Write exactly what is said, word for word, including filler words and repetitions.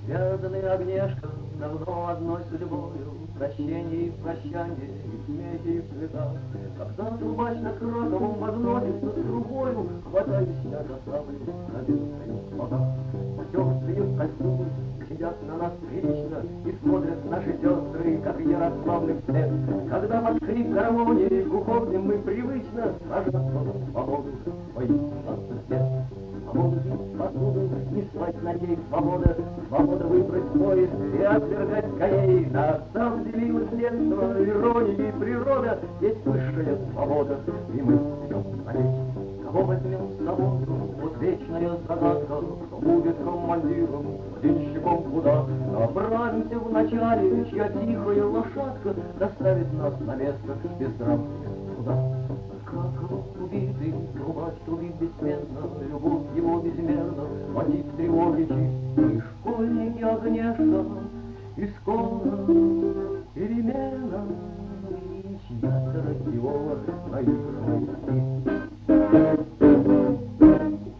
Связанный Огнешка давно одной судьбою, прощение и прощанье, и смехи, и слеза. Когда трубач на Краковом возносится с трубою, хватаюсь я за саблю, пробитую бока. Потертые костюмы сидят на нас прилично и смотрят наши сестры, как Ярославны вслед. Когда под хрип гармонии уходим мы привычно, сражаться за свободу воистину свет. Свободу бить посуду, не спать на ней свобода, свобода выбрать поезд и отвергать коней. Нас сам делилось детство, ирония и природа, есть высшая свобода, и мы идем на ней. Кого возьмем с собой, вот вечная загадка, кто будет командиром, денщиком куда. Направимся в начале, чья тихая лошадка доставит нас на место без драм без труда. Как убитый, трубач трубит бессменно, любовь его безмерна, мотив тревоги чист. И школьники Огнешка, и скоро перемена, и чья-то раздевова наигранная спит.